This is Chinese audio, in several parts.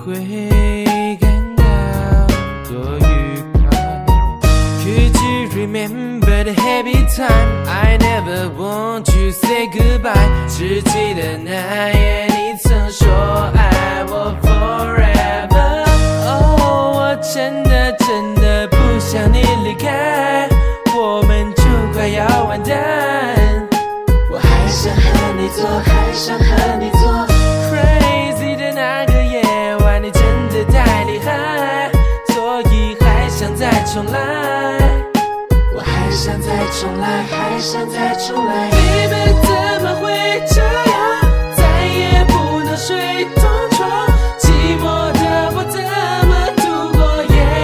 会感到多愉快。 Could you remember the happy time I never want to say goodbye 只记得那夜你曾说爱我 forever。 哦，我真的不想你离开，我们就快要完蛋。我还想和你做，还想和你做 Crazy 的那个夜晚，你真的太厉害，所以还想再重来。我还想再重来，还想再重来。 Baby 怎么会这样，再也不能睡同床，寂寞的我怎么度过？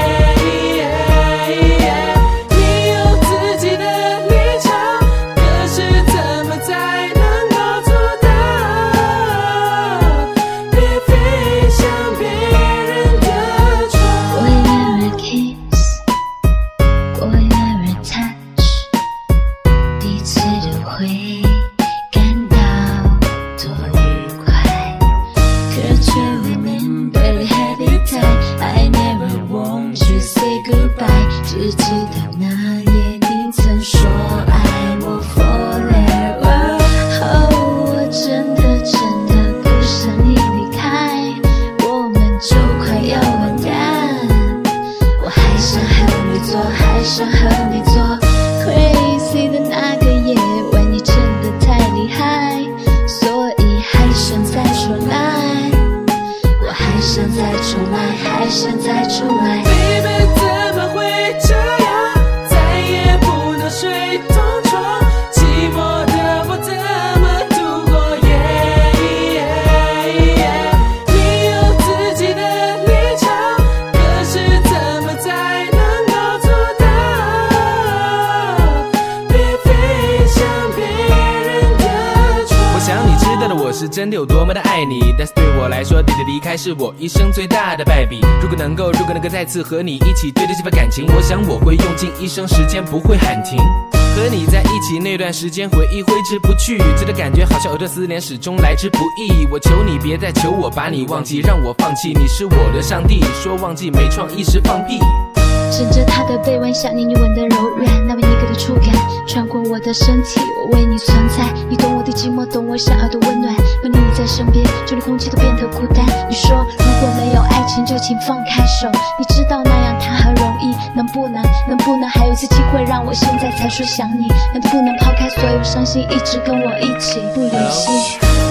你有自己的立场，可是怎么才能够做到？别飞向别人的床。 We never kiss, we never touch 彼此都会感到多愉快。Could you remember the happy time I never want to say goodbye 只记得那夜你曾说爱我 forever。 哦，我真的不想你离开，我们就快要完蛋。我还想和你做，还想和你做 Crazy 的那个夜晚，你真的太厉害，所以还想再重来。我还想再重来，还想再重来。 Baby 怎么会这样，再也不能睡同床，寂寞的我怎么度过？你有自己的立场，可是怎么才能够做到？别飞向别人的床。我想你知道的，我是真的有多么的爱你，但是对我来说，你的离开是我一生最大的败笔。如果能够再次和你一起对着这份感情，我想我会用尽一生时间，不会喊停。和你在一起那段时间，回忆挥之不去，这个感觉好像有的思念始终来之不易。我求你别再求我把你忘记，让我放弃，你是我的上帝，说忘记没创意是放屁。 枕着他的臂弯，想念你吻的柔软，那位你给的触感穿过我的身体，我为你存在。你懂我的寂寞，懂我想要的温暖，有你在身边，就连空气都变得孤单。你说如果没有爱情就请放开手，你知道那样它很容易，能不能还有一次机会让我现在才说想你？难道不能抛开所有伤心，一直跟我一起不离弃？